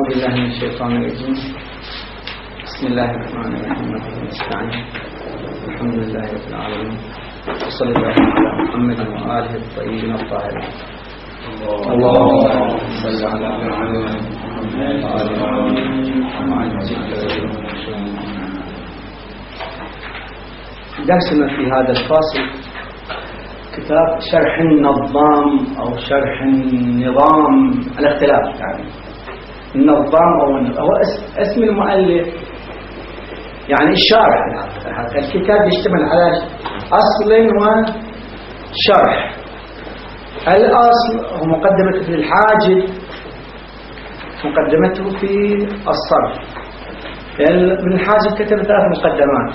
بالله من الشيطان الرجيم. بسم الله الرحمن الرحيم. الحمد لله رب العالمين، وصلى الله على محمد وآله الطيبين الطاهرين. اللهم صل على محمد وآل محمد. درسنا في هذا الفاصل كتاب شرح النظام أو شرح النظام على اختلاف، يعني النظام أو هو اسم المؤلف، يعني الشارح. الكتاب يشتمل على أصل وشرح. الأصل هو مقدمته في الحاجب، مقدمته في الصرف. ابن الحاجب كتب 3 مقدمات.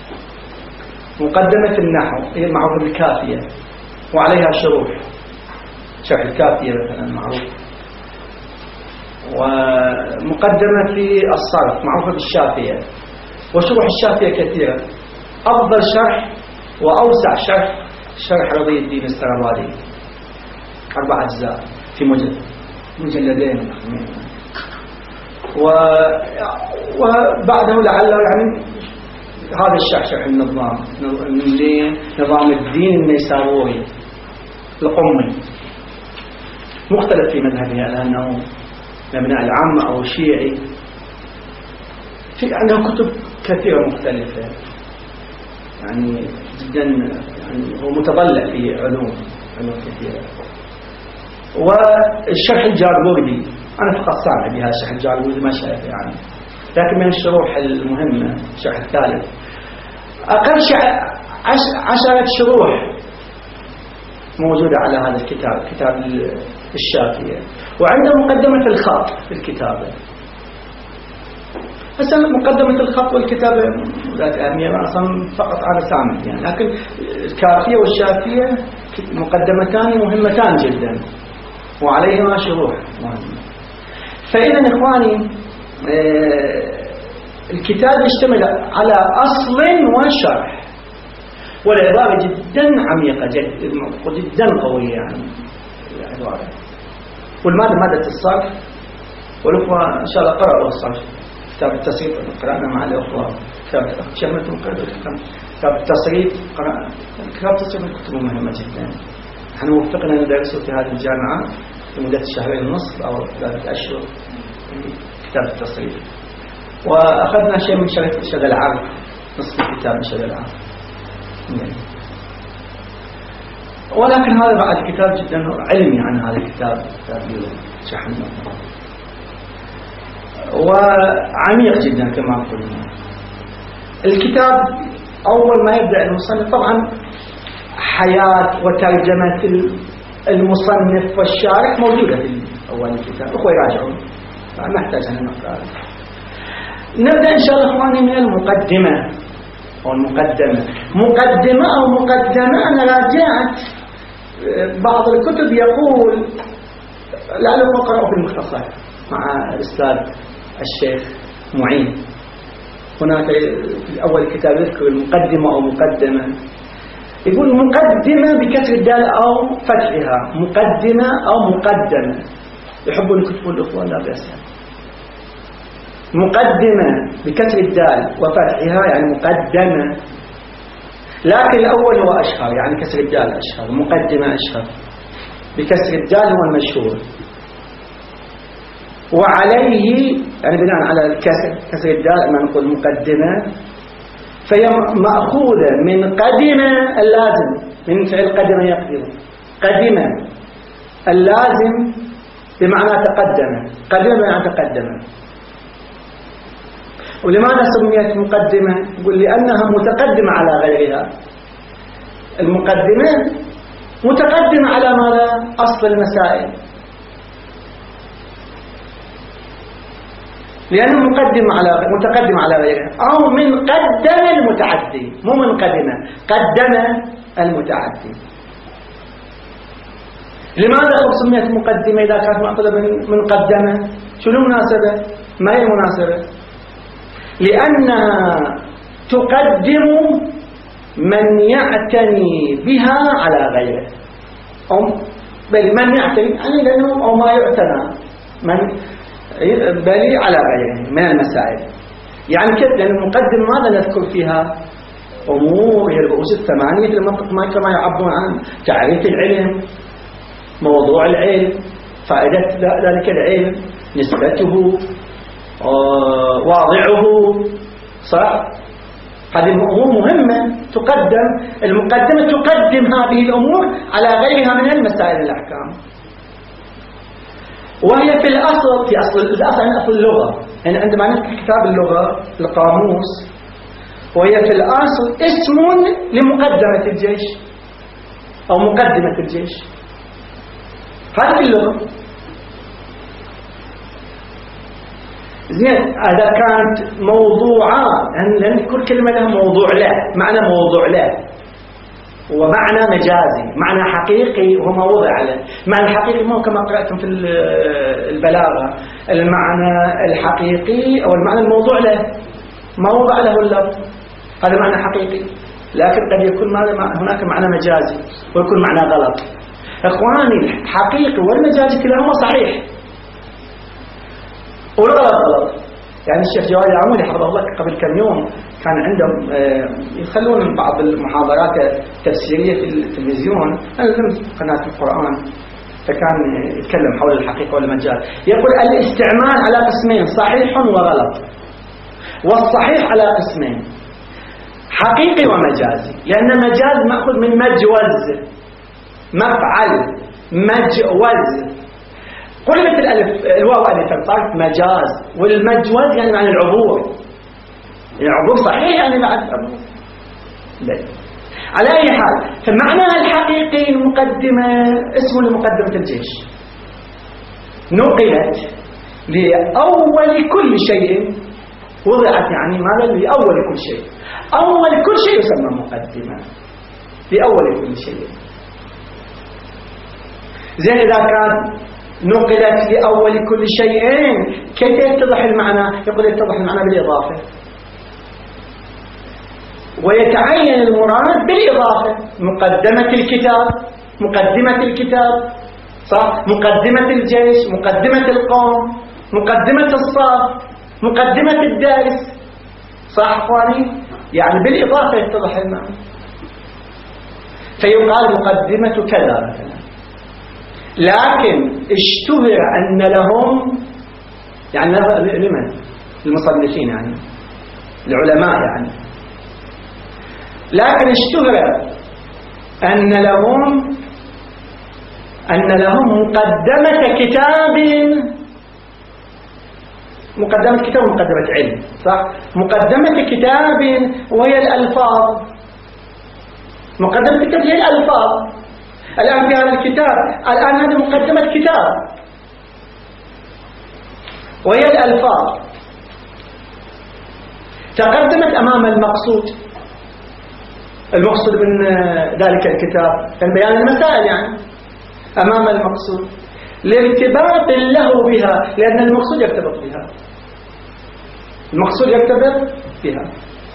مقدمة النحو هي معروفة بالكافية وعليها شروح، شرح الكافية مثلا معروف. ومقدمة في الصرف معروفة بالشافية، وشروح الشافية كثيرة. أفضل شرح وأوسع شرح رضي الدين السربادي، 4 أجزاء في مجلدين. وبعده لعله يعني هذا شرح النظام، نظام الدين النيسابوري القمي، مختلف في مذهبه لأنه مبنى العامة أو الشيعي. في عنده كتب كثيرة مختلفة، يعني جدا، يعني هو متضلع في علوم كثيرة. والشرح الجاربوردي أنا فقط سامع بهذا الشرح الجاربوردي، ما شايف يعني، لكن من الشروح المهمة الشرح الثالث. أقل 10 شروح موجودة على هذا الكتاب، كتاب الشافية. وعنده مقدمة الخط في الكتابة. هسه مقدمة الخط والكتابة ذات أهمية، أصلا فقط أنا سامع يعني، لكن الكافية والشافية مقدمتان مهمتان جدا وعليهما شروح مهمة. فإذا إخواني الكتاب يشتمل على أصل وشرح، والعبارة جدا عميقة جدا قوية يعني العبارة. والمادة مادة الصرف، والأخوة إن شاء الله قرأوا الصرف. كتاب التصريف قرأنا مع الأخوة، كتاب التصريف قرأنا. كتاب التصريف كتب مهمة جدا. نحن وفقنا ندرسه في هذه الجامعة لمدة 2.5 أو 3 أشهر كتاب التصريف. وأخذنا شيء من شغل العرض، نصف الكتاب من شغل العرض. ولكن هذا بعد كتاب جدا علمي عن هذا الكتاب، كتاب شرح النظام، وعميق جدا كما قلنا. الكتاب أول ما يبدأ المصنف طبعا حياة وترجمة المصنف والشارح موجودة في أول الكتاب، أخوة يراجعون، ما أحتاج أن نقرأ. نبدأ إن شاء الله إخواني من المقدمة أو المقدمة. مقدمة أنا راجعت بعض الكتب يقول لعلكم اقرأوا في المختصر مع الأستاذ الشيخ معين. هناك في أول الكتاب يذكر المقدمة أو مقدمة، يقول مقدمة بكسر الدال أو فتحها، مقدمة أو مقدمة. يحبون يكتبون الأخوة لا بأس. مقدمة بكسر الدال وفتحها يعني مقدمة، لكن الأول هو أشهر، يعني كسر الدال أشهر، مقدمة أشهر. بكسر الدال هو المشهور، وعليه يعني بناء على كسر الدال ما نقول مقدمة، فهي مأخوذة من قدمة اللازم، من فعل قدم يقدم. قدمة اللازم بمعنى تقدم، قدم بمعنى تقدم. ولماذا سميت مقدمة؟ يقول لأنها متقدمة على غيرها. المقدمة متقدمة على ماذا؟ أصل المسائل، لأنه متقدمة على غيرها، أو من قدم المتعدي، مو من قدمة، قدم المتعدي. لماذا سميت مقدمة إذا كانت مأخوذة من قدمة؟ شنو المناسبة؟ ما هي المناسبة؟ لأنها تقدم من يعتني بها على غيره، أو بل من يعتني يعني لأنه أو ما يعتنى من بل على غيره من المسائل. يعني كيف؟ لأن المقدمة ماذا نذكر فيها؟ أمور هي الرؤوس الثمانية المنطق كما يعبرون عن تعريف العلم، موضوع العلم، فائدة ذلك العلم، نسبته، واضعه، صح؟ هذه الأمور مهمة تقدم. المقدمة تقدم هذه الأمور على غيرها من المسائل الأحكام، وهي في الأصل أصل اللغة. يعني عندما نذكر كتاب اللغة القاموس، وهي في الأصل اسم لمقدمة الجيش أو مقدمة الجيش. هذه في اللغة. زين، هذا كانت موضوعات، لأن كل كلمة لها موضوع له، معنى موضوع له ومعنى مجازي، معنى حقيقي وما وضع له. معنى الحقيقي مو كما قرأتم في البلاغة، المعنى الحقيقي أو المعنى الموضوع له ما وضع له اللفظ، هذا معنى حقيقي. لكن قد يكون هناك معنى مجازي ويكون معنى غلط. إخواني، الحقيقي والمجازي كلاهما صحيح والغلط غلط. يعني الشيخ جواد العمودي حفظه الله قبل كم يوم كان عندهم يخلون بعض المحاضرات التفسيرية في التلفزيون، قناة القرآن، فكان يتكلم حول الحقيقة والمجاز. يقول الاستعمال على قسمين، صحيح وغلط. والصحيح على قسمين، حقيقي ومجازي. لأن مجاز مأخذ من مجوز، مفعل، مجوز. قلبت الألف الواو ألف صارت مجاز، والمجوز يعني معنى العبور. العبور صحيح يعني بعد عبور. على أي حال، فمعناها الحقيقي المقدمة اسم لمقدمة الجيش، نقلت لأول كل شيء، وضعت يعني ماذا؟ لأول كل شيء. أول كل شيء يسمى مقدمة، لأول كل شيء. زين، إذا كان نقلت لأول كل شيء كيف يتضح المعنى؟ يقول يتضح المعنى بالإضافة، ويتعين المراد بالإضافة. مقدمة الكتاب، مقدمة الكتاب، صح؟ مقدمة الجيش، مقدمة القوم، مقدمة الصف، مقدمة الدارس، صح أخواني؟ يعني بالإضافة يتضح المعنى. فيقال مقدمة كذا مثلا. لكن اشتهر أن لهم، يعني لمن؟ المصنفين يعني العلماء يعني، لكن اشتهر أن لهم مقدمة كتاب، مقدمة كتاب ومقدمة علم، صح؟ مقدمة كتاب وهي الألفاظ، مقدمة كتاب هي الألفاظ. الآن في هذا الكتاب، الآن هذه مقدمة كتاب وهي الألفاظ، تقدمت أمام المقصود. المقصود من ذلك الكتاب كان بيان المسائل، يعني أمام المقصود لارتباط له بها، لأن المقصود يرتبط بها، المقصود يرتبط بها،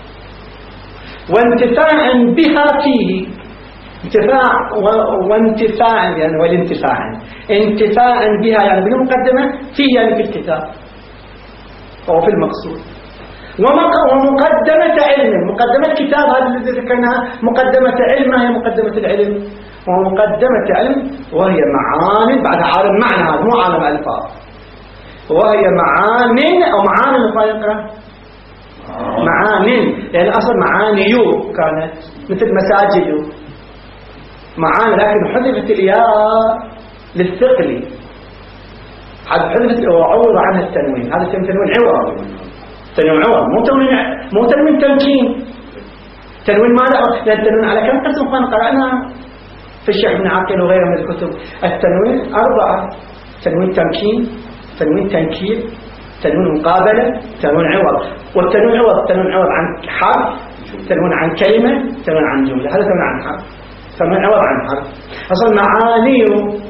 وانتفاع بها فيه، انتفاع وانتفاع يعني والانتفاع، انتفاع بها يعني بالمقدمة، فيه يعني في الكتاب أو في المقصود. ومقدمة علم، مقدمة كتاب هذا الذي ذكرناها، مقدمة علم هي مقدمة العلم، ومقدمة علم وهي معان، بعد عالم معنى، هذا مو عالم ألفاظ، وهي معان أو معان مفارقة، معان، لأن أصل معانيو كانت مثل مساجد معان، لكن حذفت الياء للثقل، حذفت وعوض عنها التنوين. هذا تنوين عوض، تنوين عوض، مو تنوين تمكين. تنوين ماذا؟ لأن التنوين على كم قسم قرأنا في الشيخ ابن عقيل وغيره من الكتب. التنوين 4: تنوين تمكين، تنوين تنكير، تنوين مقابلة، تنوين عوض. والتنوين عوض، تنوين عوض عن حرف، تنوين عن كلمة، تنوين عن جملة. هذا تنوين عن حرف، تنوين عوض عن حرف. أصل معانيه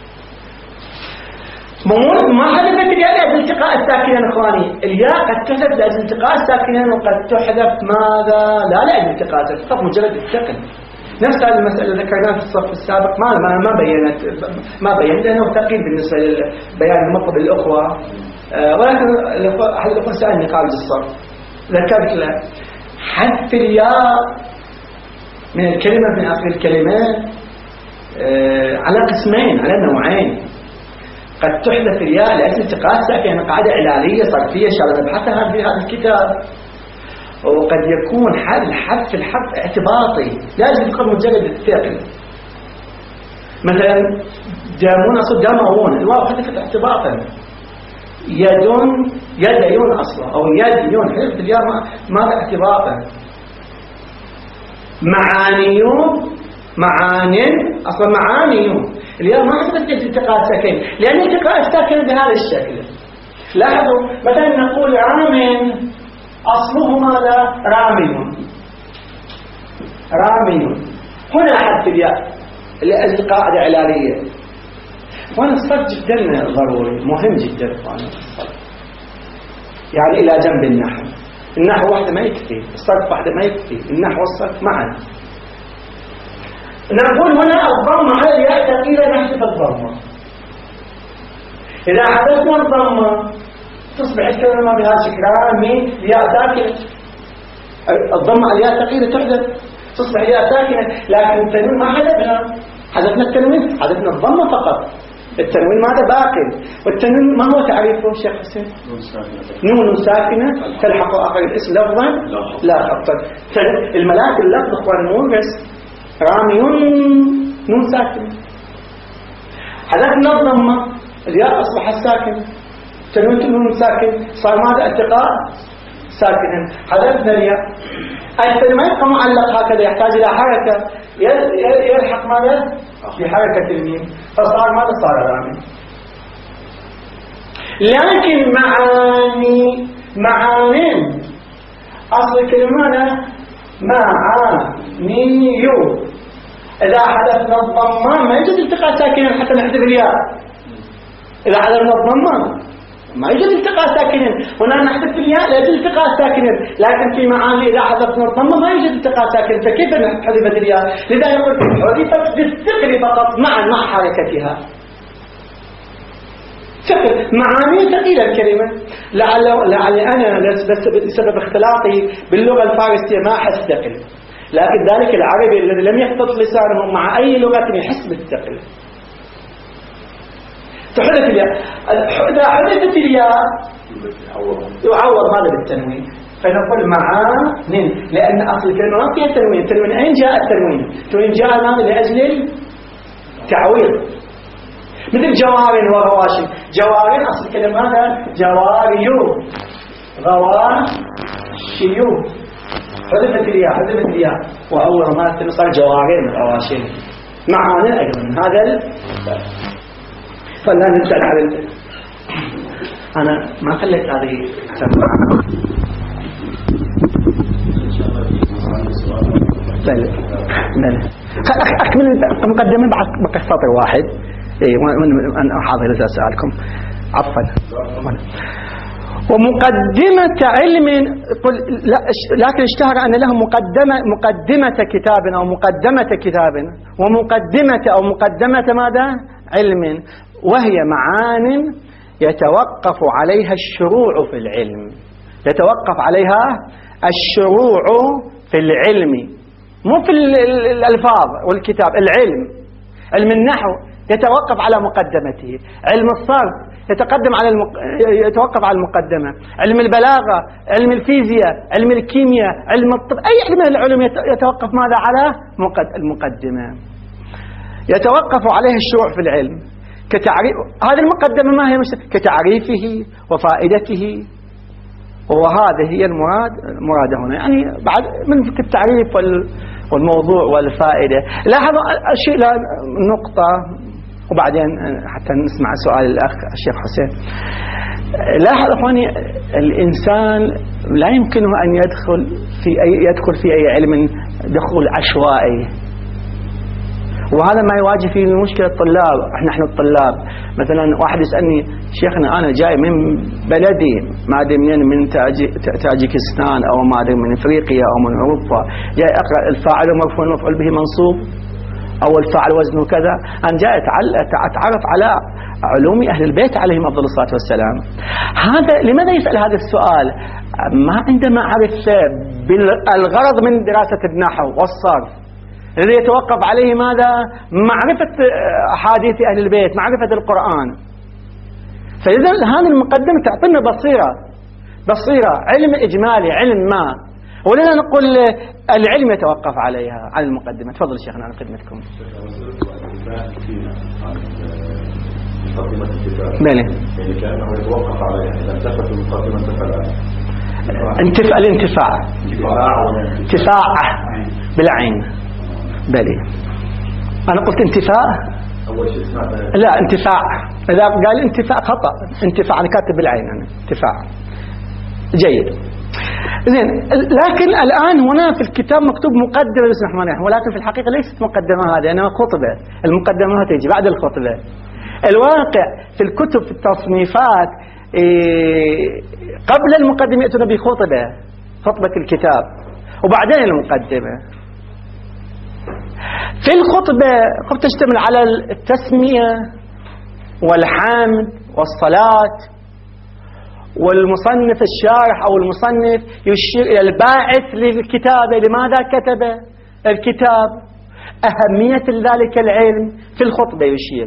ما حذفت الياء لأجل التقاء الساكنين. اخواني، الياء قد تحذف لأجل التقاء الساكنين، وقد تحذف ماذا؟ لا لأجل التقاء الساكنين، فقط مجرد الثقل. نفس هذه المسألة ذكرناها في الصف السابق، ما بينت لأنه ثقيل بالنسبة لبيان المطلب الأخوة ولكن أحد الأخوة سألني قال الصرف، ذكرت له حذف الياء من الكلمة من آخر الكلمة على قسمين، على نوعين. قد تحذف الياء لأجل التقاء ساكنة، قاعدة إعلالية صرفية إن شاء الله نبحثها في هذا الكتاب. وقد يكون الحذف اعتباطي لازم يكون مجرد الثقل، مثلا دامون أصل دامون الواو حذفت اعتباطا، يديون أصلا أو يديون حذفت الياء ما اعتباطا. معانين أصلا معانيون الياء ما حذفت التقاء ساكن، لأن التقاء الساكن بهذا الشكل. لاحظوا مثلا نقول رام أصله ماذا؟ رامي. هنا حذف الياء لأجل قاعدة إعلالية. وأنا الصرف جدا ضروري مهم جدا يعني إلى جنب النحو وحده ما يكفي، الصرف وحده ما يكفي، النحو والصرف معا. نقول هنا الضمة على الياء ثقيلة نحذف الضمة. إذا حذفنا الضمة تصبح الكلمة بهذا الشكل رامي ياء ساكنة. الضمة على الياء ثقيلة تحذف تصبح ياء ساكنة، لكن التنوين ما حذفنا التنوين، حذفنا الضمة فقط. التنوين ماذا باقي؟ والتنوين ما هو تعريفه شيخ حسين؟ نون ساكنة تلحق آخر الاسم لفظا لا خطا. الملاك اللفظ اخوان مو بس رامي نون ساكنة، حذفنا الضمة الياء أصبح الساكن، تنوين نون ساكن صار ماذا؟ التقاء ساكنا، حذفنا الياء. التنوين ما يبقى معلق هكذا، يحتاج إلى حركة يلحق ماذا؟ بحركة الميم، فصار ماذا؟ صار رامي. لكن معانين أصل الكلمة معانيو، إذا حذفنا الضمة ما يوجد التقاء ساكنا حتى نحذف الياء. إذا حذفنا الضمة ما يوجد التقاء ساكنا، هنا نحذف الياء لا يوجد التقاء ساكنا، لكن في معاني إذا حذفنا الضمة ما يوجد التقاء ساكنا، فكيف حذفت الياء؟ لذا يقول حذفت بالثقل فقط مع حركتها. ثقل معاني ثقيلة الكلمة. لعل أنا بسبب اختلاطي باللغة الفارسية ما أحس ثقل، لكن ذلك العربي الذي لم يخلط لسانه مع أي لغة يحس بالثقل. تحدث الياء، إذا حدثت الياء يعوض هذا بالتنوين، فنقول معانين، لأن أصل الكلمة ما فيها تنوين. التنوين أين جاء التنوين؟ التنوين جاء لأجل التعويض، مثل جوار وغواشي. جوار أصل الكلمة هذا جواريو، غواشيو، حدثت الياء وأول ما صار جوارين وغواشي. معانين أيضا هذا فلا نسأل على أنا ما خليت هذه سماعة. أكمل مقدمة بقى سطر واحد أنا حاضر إذا سألكم عفوا. ومقدمة علم، لكن اشتهر أن له مقدمة كتاب أو مقدمة كتاب، ومقدمة أو مقدمة ماذا؟ علم، وهي معان يتوقف عليها الشروع في العلم. يتوقف عليها الشروع في العلم، مو في الألفاظ والكتاب. علم النحو يتوقف على مقدمته، علم الصرف يتوقف على المقدمة، علم البلاغة، علم الفيزياء، علم الكيمياء، علم الطب، أي علم من العلوم يتوقف ماذا؟ على المقدمة. يتوقف عليه الشروع في العلم كتعريف. هذه المقدمة ما هي كتعريفه وفائدته، وهذه هي المراد هنا، يعني بعد من التعريف والموضوع والفائدة. لاحظوا الشيء نقطة وبعدين حتى نسمع سؤال الأخ الشيخ حسين. لاحظ أخواني، الإنسان لا يمكنه أن يدخل في أي علم دخول عشوائي، وهذا ما يواجه فيه المشكلة الطلاب. نحن الطلاب مثلا واحد يسألني شيخنا أنا جاي من بلدي ما أدري منين، من تاجيكستان أو ما أدري من إفريقيا أو من أوروبا، جاي أقرأ الفاعل مرفوع مفعول به منصوب أو الفاعل وزنه كذا. أنا جاي أتعرف علوم أهل البيت عليهم أفضل الصلاة والسلام. هذا لماذا يسأل هذا السؤال؟ ما عنده معرفة بالغرض من دراسة النحو والصرف الذي يتوقف عليه ماذا؟ معرفة أحاديث أهل البيت، معرفة القرآن. فإذا هذه المقدمة تعطينا بصيرة علم إجمالي، علم ما، ولذا نقول العلم يتوقف عليها على المقدمة. تفضل شيخنا على خدمتكم. مقدمة الكتاب بلى يعني كأنه يتوقف عليها إذا انتفت المقدمة فلا انتفاع بالعين. بلى أنا قلت انتفاع أول شيء لا انتفاع، إذا قال انتفاع خطأ، انتفاع أنا كاتب بالعين أنا انتفاع. جيد زين. لكن الآن هنا في الكتاب مكتوب مقدمة بسم الله الرحمن الرحيم، ولكن في الحقيقة ليست مقدمة هذه، إنما خطبة. المقدمة تيجي بعد الخطبة. الواقع في الكتب في التصنيفات قبل المقدمة يأتون خطبة الكتاب وبعدين المقدمة. في الخطبة تشتمل على التسمية والحمد والصلاة، والمصنف الشارح أو المصنف يشير إلى الباعث للكتابة، لماذا كتب الكتاب، أهمية ذلك العلم، في الخطبة يشير.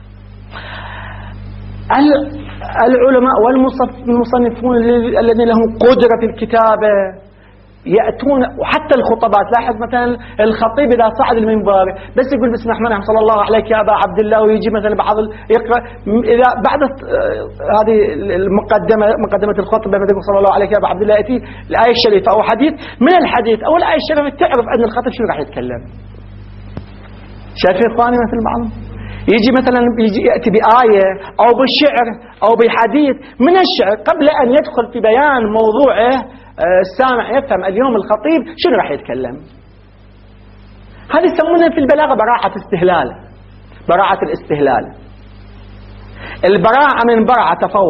العلماء والمصنفون الذين لهم قدرة في الكتابة يأتون، وحتى الخطبات. لاحظ مثلا الخطيب إذا صعد المنبر بس يقول بسم الله الرحمن الرحيم صلى الله عليك يا أبا عبد الله، ويجي مثلا بعض يقرأ إذا بعد هذه مقدمة الخطبة مثلا صلى الله عليك يا أبا عبد الله يأتي الآية الشريفة أو حديث من الحديث أو الآية الشريفة، تعرف أن الخطيب شنو راح يتكلم. شايفين إخواني مثل بعض يجي مثلا يأتي بآية أو بالشعر أو بحديث من الشعر قبل أن يدخل في بيان موضوعه السامع يفهم اليوم الخطيب شنو راح يتكلم. هذه يسمونها في البلاغة براعة استهلال، براعة الاستهلال. البراعة من برعة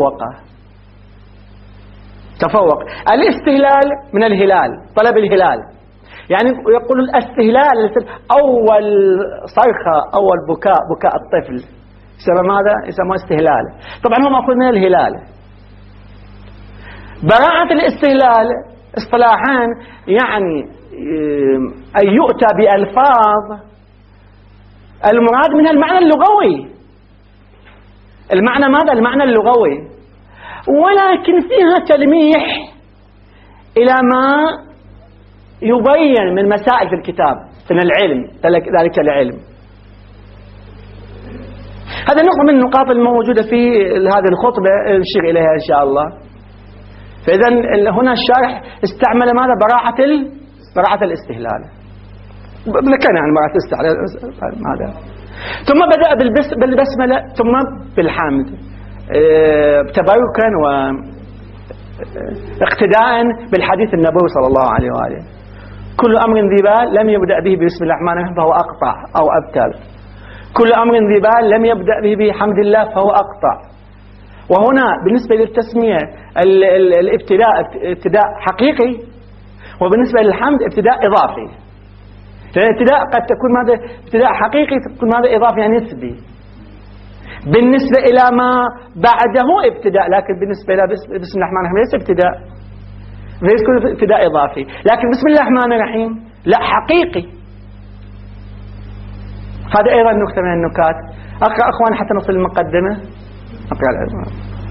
تفوق. الاستهلال من الهلال، طلب الهلال. يعني يقول الاستهلال أول صرخة، أول بكاء الطفل يسمى ماذا؟ يسمى استهلال. طبعا هو مأخوذ من الهلال. براعة الاستهلال اصطلاحان يعني أن يؤتى بألفاظ المراد منها المعنى اللغوي. المعنى ماذا؟ المعنى اللغوي، ولكن فيها تلميح إلى ما يبين من مسائل في الكتاب من العلم، ذلك العلم. هذا نقطة من النقاط الموجودة في هذه الخطبة نشير إليها إن شاء الله. فإذا هنا الشارح استعمل ماذا؟ براعة الاستهلال. ذكرنا عن براعة الاستهلال هذا. ثم بدأ بالبسملة ثم بالحمد تبركا واقتداء بالحديث النبوي صلى الله عليه وآله. كل أمر ذي بال لم يبدأ به بسم الله الرحمن الرحيم فهو أقطع أو أبتل. كل أمر ذي بال لم يبدأ به بحمد الله فهو أقطع. وهنا بالنسبة للتسمية الابتداء ابتداء حقيقي، وبالنسبة للحمد ابتداء إضافي. لأن الابتداء قد تكون ماذا؟ ابتداء حقيقي تكون ماذا؟ إضافي يعني نسبي. بالنسبة إلى ما بعده ابتداء، لكن بالنسبة إلى بسم الله الرحمن الرحيم ليس ابتداء، ليس كل ابتداء إضافي. لكن بسم الله الرحمن الرحيم لا حقيقي. هذا أيضا نكتة من النكات. أقرأ أخوان حتى نصل المقدمة. أقرأ الأزمان.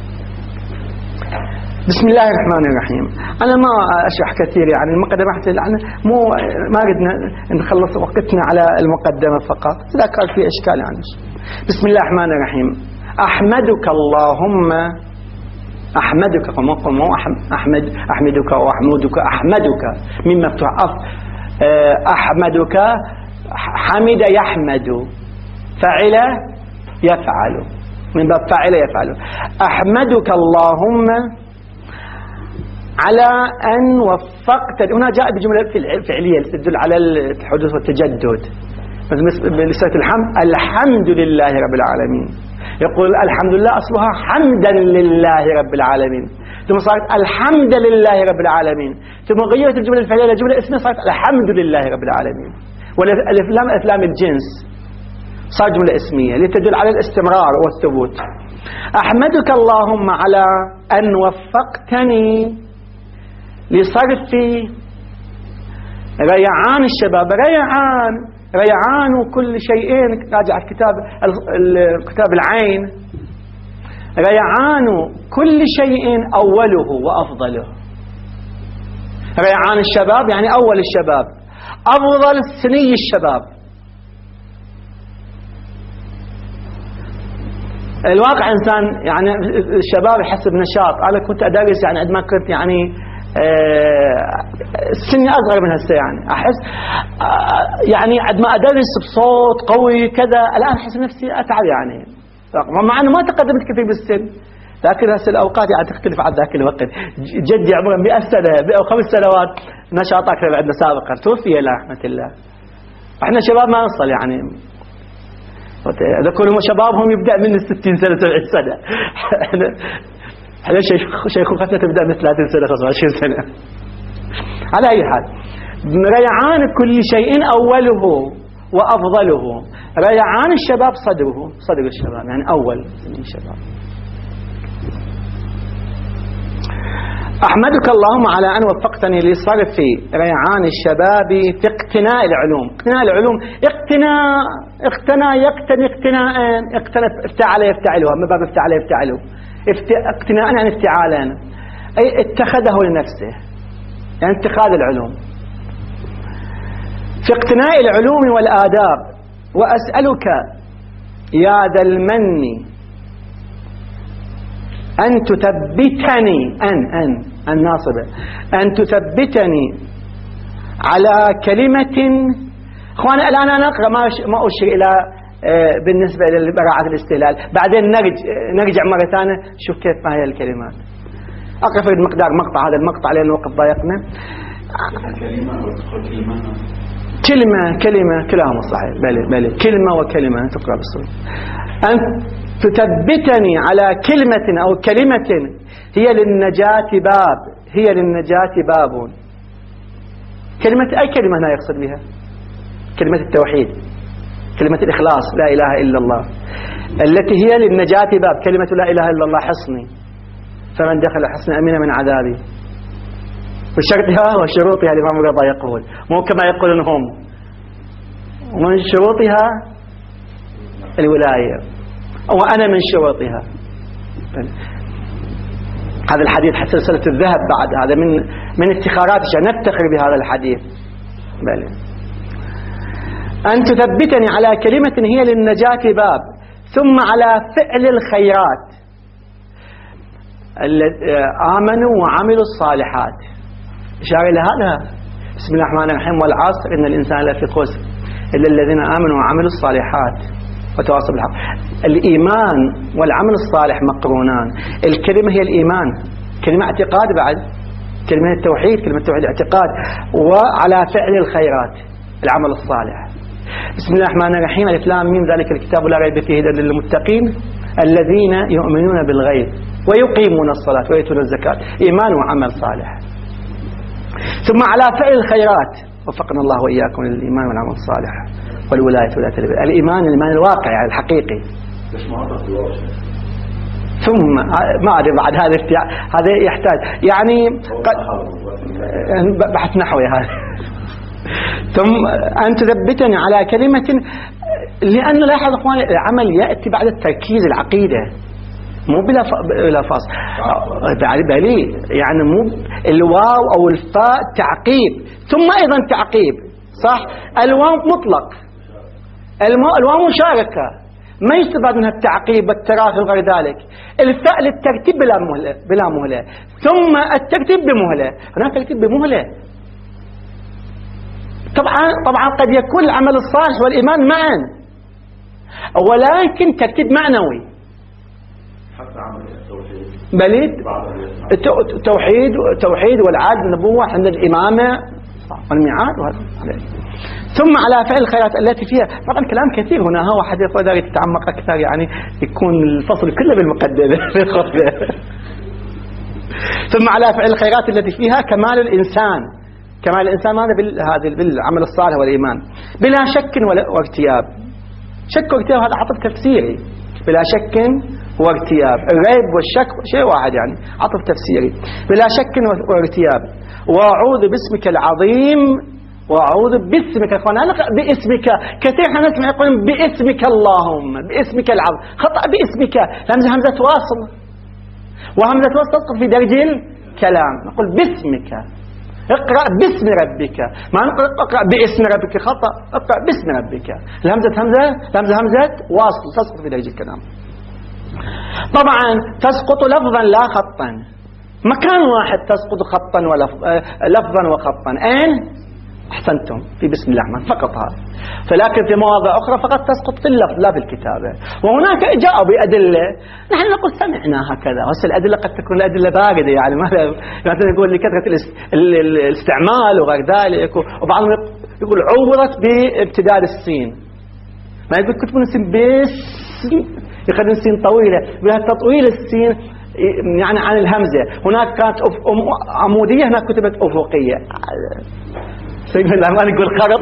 بسم الله الرحمن الرحيم. أنا ما أشرح كثير يعني المقدمة حتى مو ما ردنا نخلص وقتنا على المقدمة فقط، ذكر في إشكال يعني. بسم الله الرحمن الرحيم. أحمدك اللهم، أحمدك مو أحمدك وأحمدك، أحمدك من مفتوح أحمدك، حمد يحمد، فعل يفعل، من باب فعل يفعل. أحمدك اللهم على أن وفقت. هنا جاء بجملة فعلية تدل على الحدوث والتجدد. بلسانة الحمد الحمد لله رب العالمين. يقول الحمد لله أصلها حمدا لله رب العالمين، ثم صارت الحمد لله رب العالمين، ثم غيرت الجملة الفعلية إلى جملة اسمية صارت الحمد لله رب العالمين. والأفلام أفلام الجنس صار جملة اسمية لتدل على الاستمرار والثبوت. أحمدك اللهم على أن وفقتني لصرف ريعان الشباب. ريعان كل شيئين، راجع كتاب العين، ريعان كل شيء أوله وأفضله. ريعان الشباب يعني أول الشباب، أفضل سني الشباب. الواقع إنسان يعني الشباب يحس بنشاط. أنا كنت أدرس يعني عندما كنت يعني سني أصغر من هسه، يعني أحس يعني عندما أدرس بصوت قوي كذا، الآن أحس نفسي أتعب يعني، مع أنه ما تقدمت كثير بالسن، لكن هسه الأوقات يعني تختلف عن ذاك الوقت. جدي عمره 100 سنة 105 سنوات، نشاط أكثر عندنا سابقا، توفي له رحمة الله. احنا شباب ما نصل يعني، ذكرهم شبابهم يبدأ من 60 سنة 70 سنة. احنا شيخوختنا تبدأ من 30 سنة 25 سنة. على أي حال، ريعان كل شيء أوله وأفضله. ريعان الشباب صدر الشباب، يعني أول سنين الشباب. أحمدك اللهم على أن وفقتني لصرف ريعان الشباب في اقتناء العلوم. اقتناء العلوم، اقتنى يقتني اقتناء، افتعل يفتعلها، من باب افتعل يفتعله. اقتناء يعني افتعالا، أي اتخذه لنفسه، يعني اتخاذ العلوم. في اقتناء العلوم والآداب. وأسألك يا ذا المن أن تثبتني، الناصبة، أن تثبتني على كلمة. أخوانا الآن أنا أقرأ ما أشير إلى بالنسبة لبراعة الاستهلال، بعدين نرجع مرة ثانية شوف كيف ما هي الكلمات. أقرأ في مقدار مقطع، هذا المقطع لأن الوقت ضايقنا. كلمة كلاهما صحيح، بلي كلمة وكلمة تقرأ بالصوت. أن تثبتني على كلمة أو كلمة هي للنجاة باب. كلمة أي كلمة هنا يقصد بها؟ كلمة التوحيد، كلمة الإخلاص، لا إله إلا الله، التي هي للنجاة باب. كلمة لا إله إلا الله حصني، فمن دخل حصن أمين من عذابي. وشرطها وشروطها الإمام الرضا يقول، مو كما يقولون هم، ومن شروطها الولاية، وأنا من شروطها. هذا الحديث حتى سلسلة الذهب بعد، هذا من افتخاراتي، نفتخر بهذا الحديث. بلى أن تثبتني على كلمة هي للنجاة باب، ثم على فعل الخيرات. آمنوا وعملوا الصالحات، إشارة لهذا. بسم الله الرحمن الرحيم، والعصر إن الإنسان لفي خسر إلا الذين آمنوا وعملوا الصالحات وتواصوا بالحق. الإيمان والعمل الصالح مقرونان. الكلمة هي الإيمان، كلمة اعتقاد، بعد كلمة التوحيد، كلمة التوحيد اعتقاد، وعلى فعل الخيرات العمل الصالح. بسم الله الرحمن الرحيم، الف لام ميم، ذلك الكتاب لا ريب فيه هدى للمتقين الذين يؤمنون بالغيب ويقيمون الصلاة ويؤتون الزكاة. إيمان وعمل صالح. ثم على فعل الخيرات، وفقنا الله وإياكم للإيمان والعمل الصالح والولاية ولاية البر. الإيمان الواقع يعني الحقيقي. ثم ما أدري بعد هذا يحتاج يعني بحث نحوي هذا. ثم أن تثبتني على كلمة، لأن لاحظ أخواني العمل يأتي بعد التركيز، العقيدة مو بلا فاصل، بلي يعني مو الواو أو الفاء تعقيب، ثم أيضا تعقيب، صح؟ الواو مطلق، الواو مشاركة، ما يستفاد منها التعقيب والتراخي وغير ذلك. الفاء للترتيب بلا مهلة، ثم الترتيب بمهلة. هناك ترتيب بمهلة. طبعا قد يكون العمل الصالح والإيمان معا، ولكن ترتيب معنوي. حتى عمل التوحيد، بليد التوحيد والعدل والنبوة عند الإمامة والميعاد وهذا. ثم على فعل الخيرات التي فيها، طبعا كلام كثير هنا، هو حديث وذلك تتعمق أكثر يعني يكون الفصل كله بالمقدمة في الخطبة. ثم على فعل الخيرات التي فيها كمال الإنسان ماذا بالعمل الصالح والإيمان، بلا شك وارتياب. شك وارتياب هذا عطف تفسيري، بلا شك وارتياب. الريب والشك شيء واحد يعني، عطف تفسيري. بلا شك وارتياب. وأعوذ باسمك العظيم، وأعوذ باسمك. أخوان أنا باسمك كثير نسمع يقولون باسمك اللهم، باسمك العظيم. خطأ، باسمك. همزة واصل، وهمزة واصل تدخل في درج الكلام. نقول باسمك، اقرأ باسم ربك، ما نقول اقرأ باسم ربك، خطأ. اقرأ باسم ربك. الهمزة همزة واصل تسقط في درج الكلام. طبعا تسقط لفظا لا خطا، مكان واحد تسقط خطا لفظا وخطا. أين؟ أحسنتم، في بسم الله الرحمن فقط هذا. فلكن في مواضع أخرى فقط تسقط في اللفظ لا في الكتابة. وهناك جاءوا بأدلة نحن نقول سمعناها كذا، بس الأدلة قد تكون الأدلة باردة يعني مثلا يقول لكثرة الاستعمال وغير ذلك. وبعضهم يقول عورت بابتدال السين، ما يقول كتبون السين باسم، يخلون السين طويلة بها تطويل السين يعني عن الهمزة. هناك كانت عمودية، هناك كتبت أفقية. سيدنا ما نقول خرط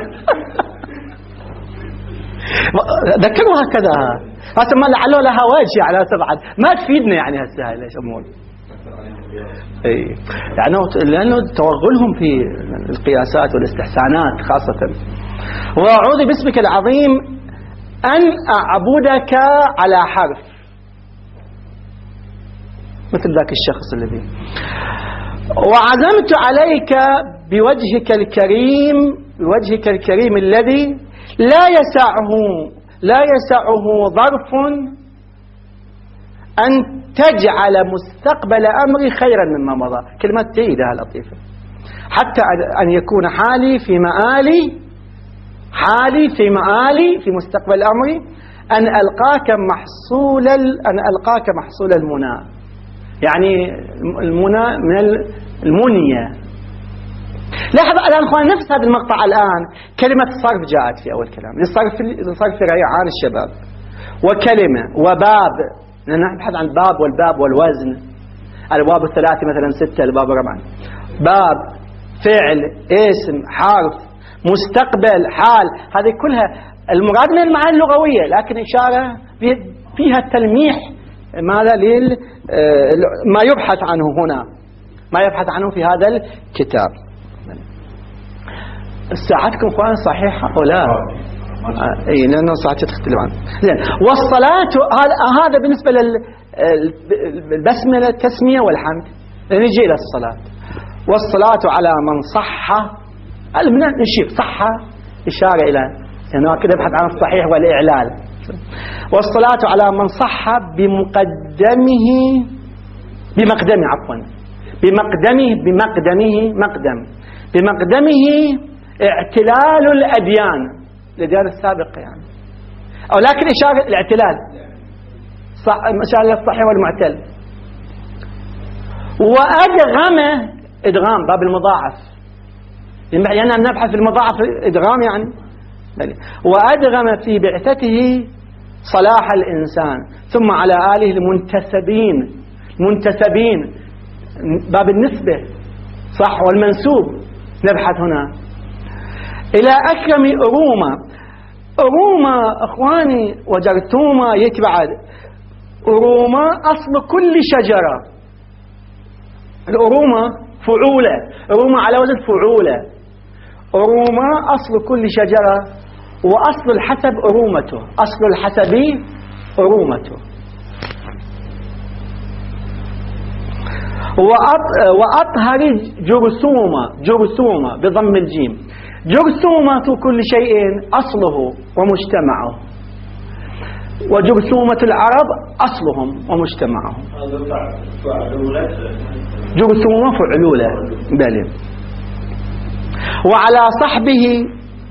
ذكروا هكذا. هسه ما لعلوا لها وجه على سبعة ما تفيدنا يعني هسه هاي ليش أمور. اي يعني لأنه توغلهم في القياسات والاستحسانات خاصة. وأعوذ باسمك العظيم أن أعبدك على حرف، مثل ذاك الشخص الذي وعزمت عليك بوجهك الكريم الذي لا يسعه ظرف أن تجعل مستقبل أمري خيرا مما مضى. كلمة جيدة لطيفة. حتى أن يكون حالي في مآلي في مستقبل أمري أن ألقاك محصول المنى، يعني المنى من المنية. لاحظ الآن أخوان نفس هذا المقطع الآن كلمة صرف جاءت في أول كلام، للصرف في ريعان الشباب، وكلمة وباب، نبحث عن باب والباب والوزن. الباب الثلاثة مثلا 6، الباب 4. باب، فعل، اسم، حرف، مستقبل، حال، هذه كلها المراد من المعاني اللغوية، لكن إشارة فيها التلميح ماذا ما يبحث عنه هنا، ما يبحث عنه في هذا الكتاب. ساعتكم اخوان صحيحة او لا؟ اي لانه ساعتي تختلف عنه. زين. والصلاة هذا بالنسبة للبسملة التسمية والحمد. نجي الى الصلاة. والصلاة على من صح، نشير صح إشارة إلى هنا كده يبحث عن الصحيح والإعلال. والصلاة على من صح بمقدمه اعتلال الأديان للديان السابقة يعني، أو لكن إشارة الاعتلال إشارة الصحيح والمعتل. إدغام باب المضاعف، يعني نبحث في المضاعف إدغام يعني. وأدغم في بعثته صلاح الإنسان، ثم على آله المنتسبين باب النسبة صح والمنسوب. نبحث هنا إلى أكرم أروما أخواني وجرتوما يتبعد. أروما أصل كل شجرة، الأروما فعولة، أروما على وزن فعولة. أروما أصل كل شجرة، وأصل الحسب أرومته، أصل الحسب أرومته. وأطهر جرثومة بضم الجيم. جرثومة كل شيء أصله ومجتمعه، وجرثومة العرب أصلهم ومجتمعهم. جرثومة فعلولة بل. وعلى صحبه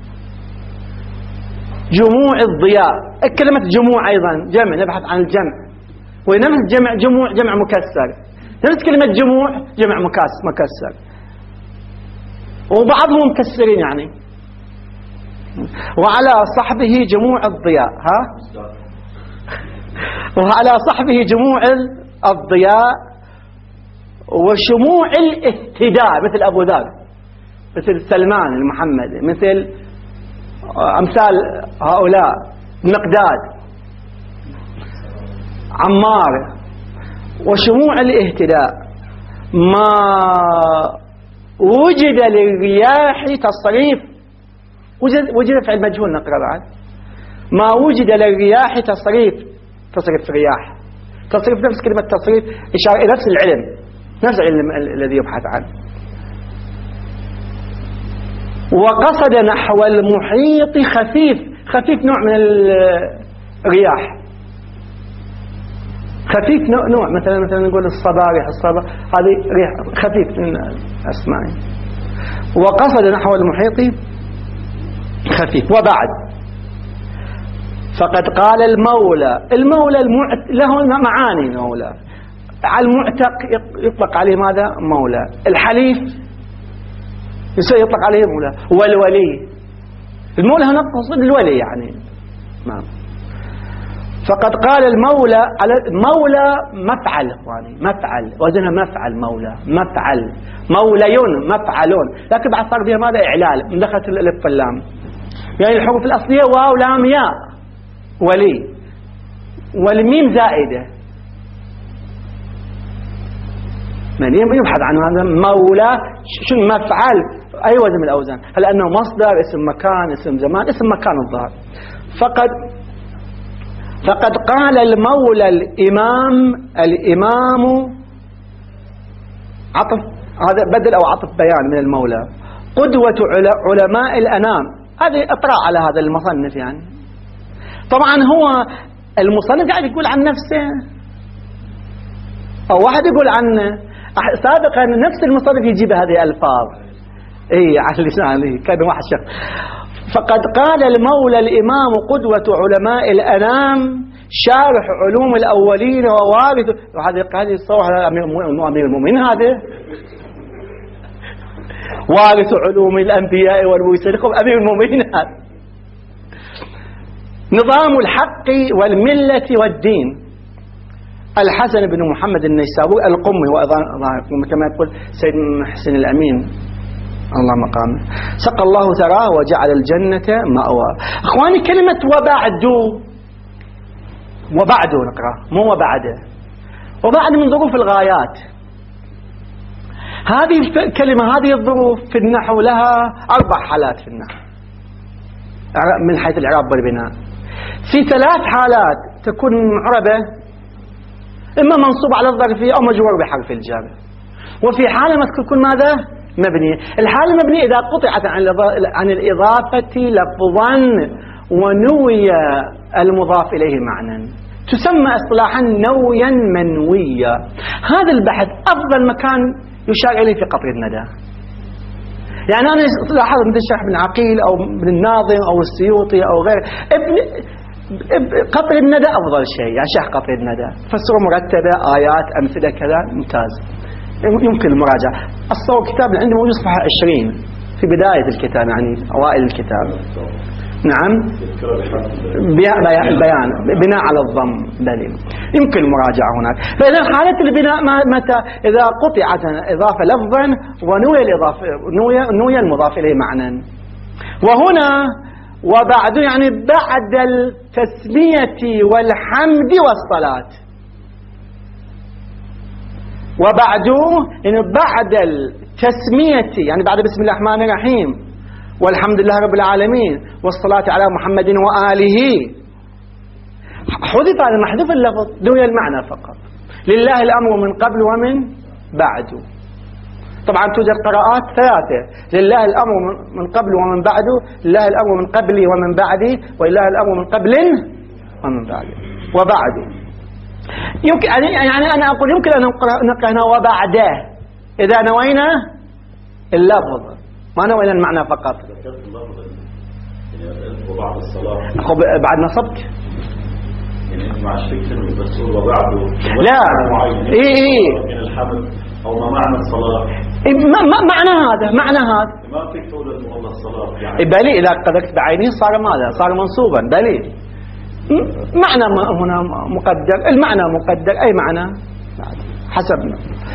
جموع الضياء. كلمة جموع أيضا جمع، نبحث عن الجمع، ونفس جمع مكسر، نفس كلمة جمع مكسر، وبعضهم مكسرين يعني. وعلى صحبه جموع الضياء، وعلى صحبه جموع الضياء وشموع الاهتداء، مثل أبو ذر، مثل سلمان المحمدي، مثل أمثال هؤلاء، مقداد. عمار وشموع الاهتداء ما وجد للرياح تصريف، وجد فعل مجهول نقرأ بعد، ما وجد للرياح تصريف رياح، تصريف نفس كلمة تصريف إشارة إلى نفس العلم، نفس العلم الذي يبحث عنه. وقصد نحو المحيط خفيف نوع من الرياح، خفيف نوع مثلا نقول الصبارح هذه ريح خفيف من أسمائه. وقصد نحو المحيط خفيف. وبعد فقد قال المولى له معاني. المولى على المعتق يطلق عليه ماذا؟ مولى. الحليف يطلق عليه مولى. والولي، المولى هنا قصد الولي يعني. نعم. فقد قال المولى على مولى مفعل يعني مفعل، وزنها مفعل مولى، مفعل موليون مفعلون، لكن بعد صار فيها ماذا؟ إعلال من دخلت الألف واللام، يعني الحروف الأصلية واو لام ياء ولي، والميم زائدة. من يبحث عن هذا مولى شو مفعل أي وزن من الأوزان، هل أنه مصدر اسم مكان اسم زمان اسم مكان الظاهر. فقد قال المولى الإمام عطف، هذا بدل أو عطف بيان من المولى، قدوة علماء الأنام. هذه اطراء على هذا المصنف يعني. طبعا هو المصنف قاعد يقول عن نفسه أو واحد يقول عنه. سابقا نفس المصنف يجيب هذه الألفاظ على لسانه كان واحد شخص. فقد قال المولى الإمام قدوة علماء الأنام شارح علوم الأولين ووارث. هذه الصوح أمير المؤمنين، هذا وارث علوم الأنبياء والمرسلين أمير المؤمنين. هذا نظام الحق والملة والدين. الحسن بن محمد النيسابوري القمي، كما يقول سيد محسن الأمين الله مقامه، سقى الله ثراه وجعل الجنة مأوى. أخواني كلمة وبعد نقرأ مو وبعده، وبعد من ظروف الغايات. هذه الكلمة هذه الظروف في النحو لها 4 حالات في النحو من حيث الإعراب والبناء. في 3 حالات تكون معربة، إما منصوب على الظرفية أو مجرور بحرف الجر، وفي حالة ما تكون ماذا؟ مبنية. الحالة المبنية إذا قطعت عن الإضافة لفظا ونوي المضاف إليه معنى تسمى اصطلاحا نويا منويا. هذا البحث أفضل مكان يشار إليه في قطر الندى. يعني أنا لاحظت مثل الشرح بن عقيل أو بن الناظم أو السيوطي أو غيره، قطر الندى أفضل شيء، يعني شرح قطر الندى فسره مرتبة آيات أمثلة كذا ممتاز، يمكن المراجعة. الصور كتاب عندي موجود صفحة 20 في بداية الكتاب، يعني أوائل الكتاب. نعم، بيان بناء على الضم دليل، يمكن المراجعة هناك. فإذا حالة البناء متى؟ إذا قطعت إضافة لفظا ونوي المضاف إليه معنى. وهنا وبعد يعني بعد التسمية والحمد والصلاة. وبعد يعني بعد التسمية يعني بعد بسم الله الرحمن الرحيم والحمد لله رب العالمين والصلاة على محمد وآله، حذف هذا محذوف اللفظ دون المعنى فقط. لله الأمر من قبل ومن بعد. طبعا توجد قراءات 3، لله الأمر من قبل ومن بعد، لله الأمر من قبلي ومن بعدي، ولله الأمر من قبل ومن بعد وبعد. يمكن يعني أنا أقول يمكن أن نقرأ هنا وبعده إذا نوينا اللفظ ما نوينا المعنى فقط. وبعد الصلاة بعد نصبت يعني مع الشكل بس وبعده لا الحمد أو ما معنى الصلاة معنى هذا ما فيك تقول إنه والله الصلاة يعني بلي إذا قدرت بعينه صار ماذا؟ صار منصوبا. بلي معنى هنا مقدر، المعنى مقدر أي معنى حسبنا.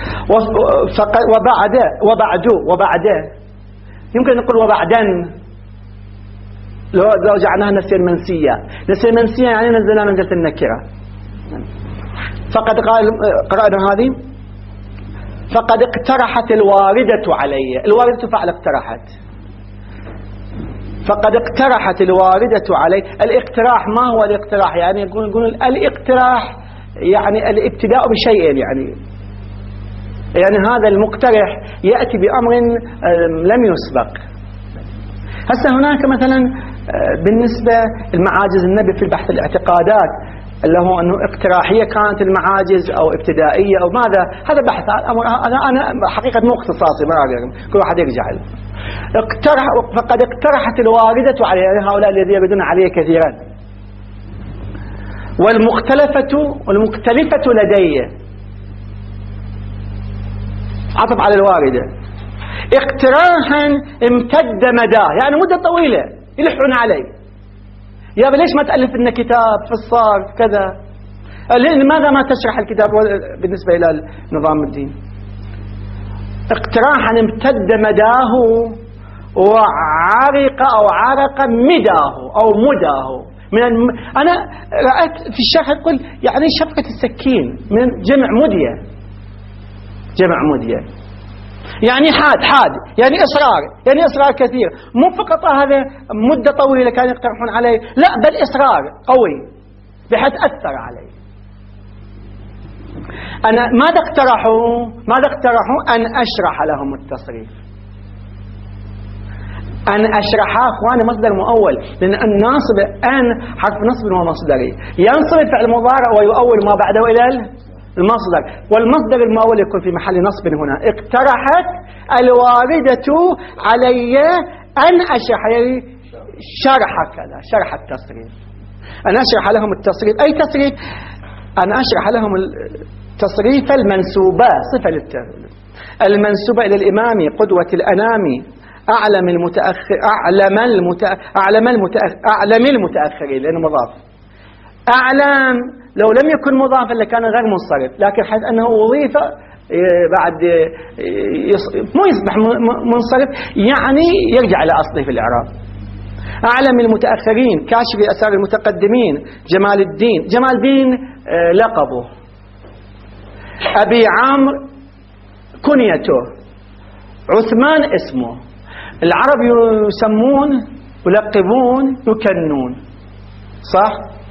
وبعده يمكن نقول وبعدن لو جعلناها نسيا منسية. نسيا منسية يعني نزلنا منزلة النكرة. فقد قرأنا هذه. فقد اقترحت الواردة علي. الواردة فعل اقترحت. فقد اقترحت الواردة علي. الاقتراح ما هو الاقتراح؟ يعني يقول الاقتراح يعني الابتداء بشيء، يعني هذا المقترح يأتي بأمر لم يسبق. هسه هناك مثلا بالنسبة المعاجز النبي في البحث الاعتقادات اللي هو أنه اقتراحية كانت المعاجز أو ابتدائية أو ماذا، هذا بحث أنا حقيقة مو اختصاصي، ما أعرف، كل واحد يرجع له. فقد اقترحت الواردة عليه، يعني هؤلاء الذين يردون عليه كثيرا. والمختلفة لدي، عطف على الواردة. اقتراحا امتد مداه، يعني مدة طويلة يلحون علي، يا ليش ما تألف لنا كتاب فصار كذا، لماذا ما تشرح الكتاب بالنسبة إلى نظام الدين. اقتراحا امتد مداه وعرق أو عرق مداه أو مداه. أنا رأيت في الشرح يقول يعني شفقة السكين من جمع مدية، جمع مدية يعني حاد، يعني إصرار كثير، مو فقط هذا مدة طويلة كانوا يقترحون عليه، لا بل إصرار قوي بحيث أثر عليه. أنا ماذا اقترحوا أن أشرح لهم التصريف. أن أشرحها أخواني مصدر مؤول، لأن الناصب أن حرف نصب ومصدري، ينصب الفعل المضارع ويؤول ما بعده إلى المصدر، والمصدر المؤول يكون في محل نصب هنا. اقترحت الواردة علي أن أشرح شرح كذا، شرح التصريف، أن أشرح لهم التصريف. أي تصريف؟ أن أشرح لهم التصريف المنسوبة، صفة للتأويل المنسوبة إلى الإمام قدوة الأنام أعلم المتأخرين، لأنه مضاف. أعلم لو لم يكن مضافا لكان غير منصرف، لكن حيث أنه أضيف بعد مو يصبح منصرف، يعني يرجع إلى أصله في الإعراب. أعلم المتأخرين كاشف أسرار المتقدمين. جمال الدين لقبه. أبي عمرو كنيته. عثمان اسمه. العرب يسمون يلقبون يكنون، صح؟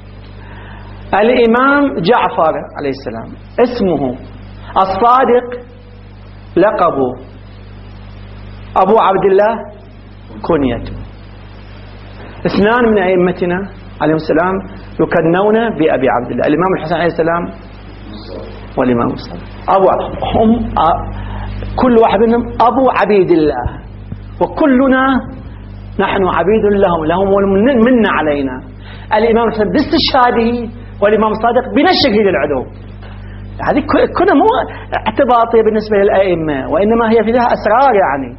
الإمام جعفر عليه السلام اسمه. الصادق لقبه. أبو عبد الله كنيته. اثنان من أئمتنا عليهم السلام يكنون بأبي عبد الله، الإمام الحسن عليه السلام والإمام الصادق. هم كل واحد منهم أبو عبيد الله، وكلنا نحن عبيد لهم والمن علينا. الإمام الحسن باستشهاده والإمام الصادق بنشره للعدو. هذه كلها مو اعتباطية بالنسبة للأئمة، وإنما هي في لها أسرار، يعني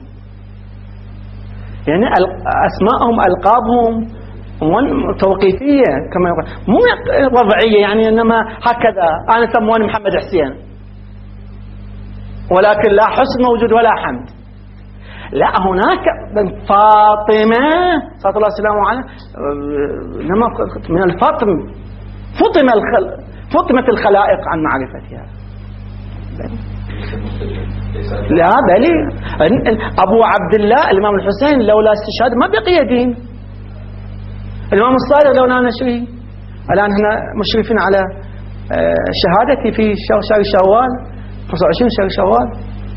أسماءهم ألقابهم توقيفية كما يقول، مو وضعية، يعني إنما هكذا أنا سموني محمد حسين ولكن لا حسن موجود ولا حمد. لا، هناك فاطمة صلى الله عليه وسلم إنما من الفاطم فطمت الخلائق عن معرفتها. لا بل أبو عبد الله الإمام الحسين لولا استشهاد ما بقي دين. الإمام الصادق لولا نشره. الآن احنا مشرفين على شهادتي في شهر شوال 25 شهر شوال.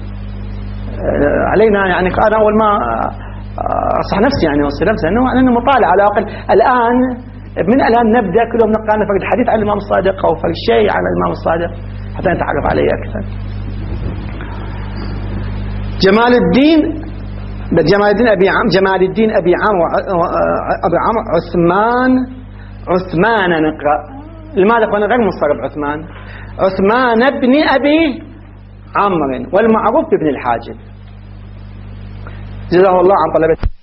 علينا يعني أنا أول ما أصح نفسي يعني أوصي نفسي أنه مطالع على الأقل من الآن نبدأ كل يوم نقرأ فرد الحديث عن الإمام الصادق أو فرد شيء عن الإمام الصادق حتى نتعرف عليه أكثر. جمال الدين أبي عمرو عثمان نقرأ. لماذا قلنا غير مصرف عثمان بن أبي عمرو، والمعروف بابن الحاجب. جزاه الله عن طلبته.